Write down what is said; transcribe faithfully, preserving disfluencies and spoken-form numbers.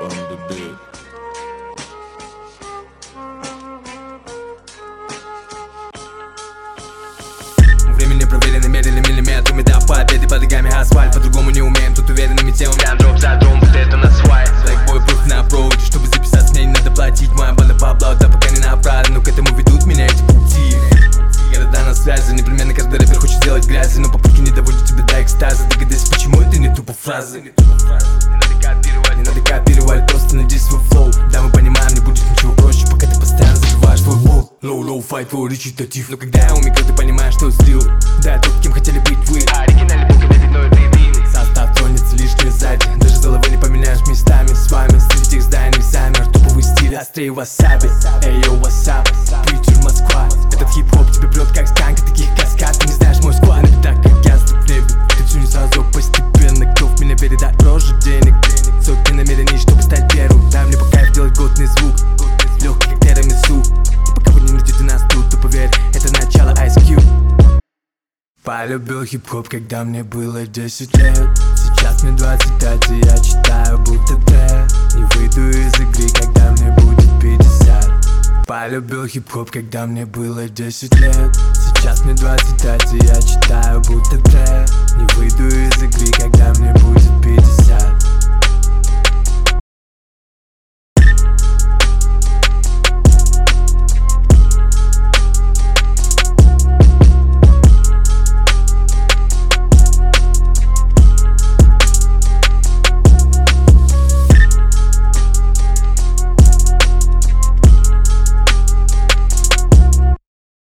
on the beat. Времени проверены, мерили миллиметрами до победы. Под ногами асфальт, по-другому не умеем. Тут уверенными темами, прям дроп за дром, вот это на свайп. Блэкбой пруф на проводе, чтобы записаться мне не надо платить. Моя банда по блату, пока не направлена, но к этому ведут меня эти пути. Города на связи, непременно каждый рэпер хочет сделать грязи, но попытки не доводят тебя до экстаза. Догадайся, почему это не тупо фразы. Не надо копировать, не надо копировать, просто найди свой флоу. Да, мы понимаем, не будет ничего проще, пока ты постоянно забиваешь твой лоу. Лоу-лоу файт, твой речитатив. Но когда я у микро, ты понимаешь, что слил. Да, тот, кем хотели быть вы. Оригинальный бог, не видно этой вины. Состав тронется лишнее сзади. Даже заловы не поменяешь местами с вами. Среди тех зданий замер туповый стиль, острее васаби. Эй, йоу, васап, Питер, Москва. Этот хип-хоп тебе прет как станка, таких каскад. Ты не знаешь мой склад, но так как я в небе. Ты все не сразу, постепенно. Кто в меня верит, дай прожить денег. Сотни намерений, чтобы стать первым. Дай мне по кайф делать годный звук. Легкий, как тирамису. И пока вы не найдете нас тут, то поверь, это начало Ice Cube. Полюбил хип-хоп, когда мне было десять лет. Сейчас мне двадцать пять, и я читаю будто Д. Не выйду из игры, когда мне будет пятьдесят. Полюбил хип-хоп, когда мне было десять лет.